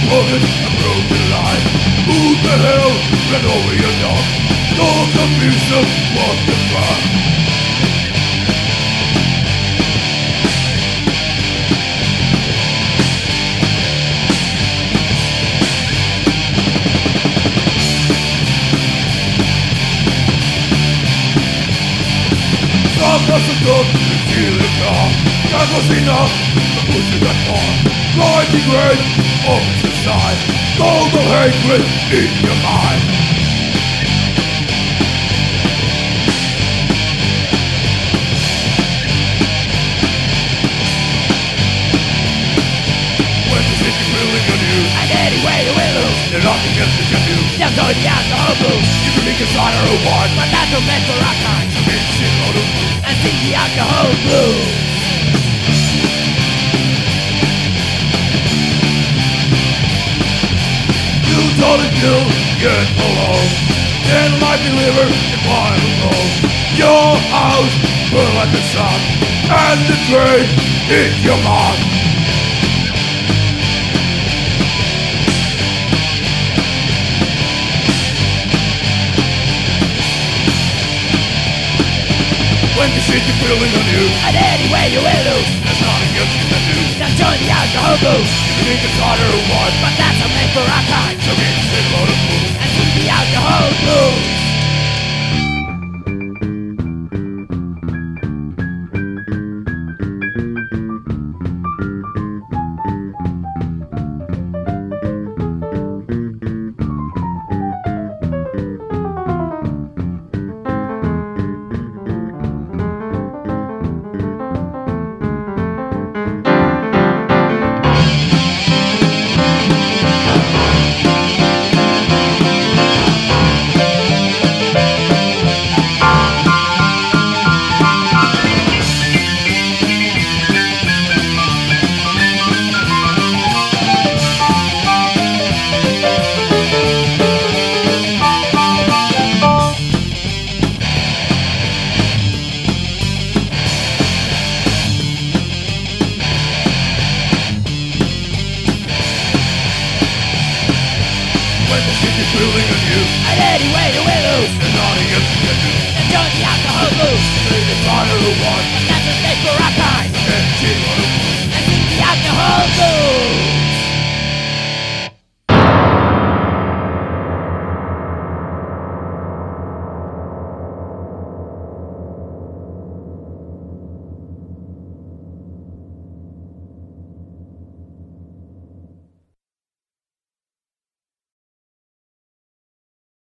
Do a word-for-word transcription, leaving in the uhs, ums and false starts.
broken, a broken life. Who the hell ran over your dog? No confusion, what the fuck? Some of the you feel it now. That was enough, the push it that far. Mighty great, opposite side. Total hatred in your mind. When the city's willing on you, and anyway you will lose. There's nothing else you can do. Now go the alcohol blues. You can make a cider or wine, but that's not meant for our kind. So get a shitload of food and sing the alcohol blues. You told it you get alone. Then light me liver and fire alone. Your house burn like the sun, and the train hit your mouth. When the shit is building on you, and anyway you will lose. There's nothing else you can do. Now join the alcohol blues. You can make a cider or wine, but that's not meant for our kind. So get a shitload of food and sing the alcohol blues. Building on you, and anyway you will lose. There's nothing else you can do. And join the alcohol blues. Make a cider or wine, but that's a mistake for our kind. And shitload of